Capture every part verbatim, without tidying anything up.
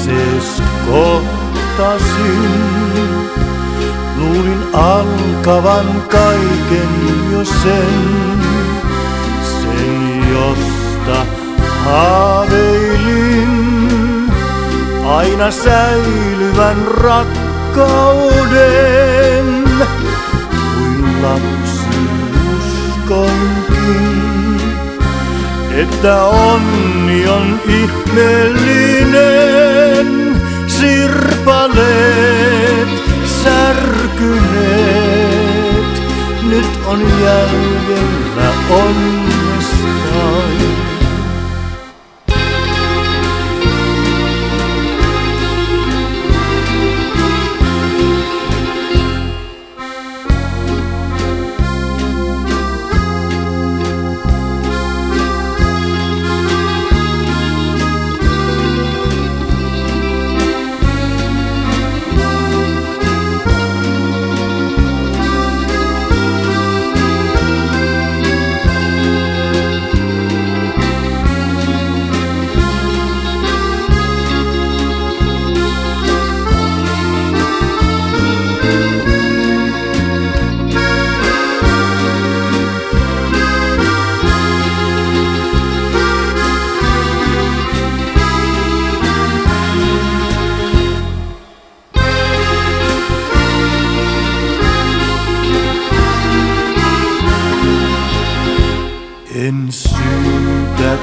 itses kohtasin. Luulin alkavan kaiken jo sen, sen josta haaveilin. Aina säilyvän rakkauden, kuin lapsi uskonkin, että onni on ihmeellinen. Sirpaleet särkyneet, nyt on jäljellä onnestaan. En syytä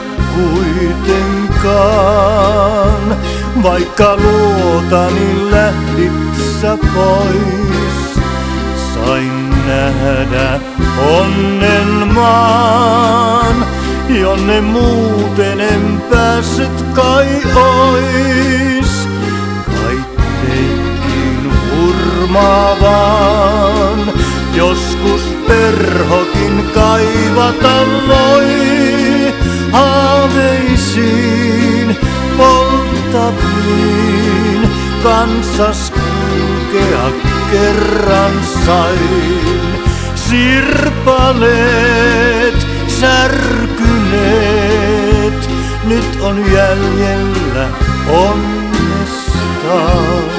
kuitenkaan, vaikka luotani lähdit sä pois. Sain nähdä onnen maan, jonne muuten en päässyt kai ois. Kai teikin hurmaavaan, joskus perhokin kaivata voi. Haaveisiin polttaviin kanssas kulkea kerran sain. Sirpaleet särkyneet, nyt on jäljellä onnestaan.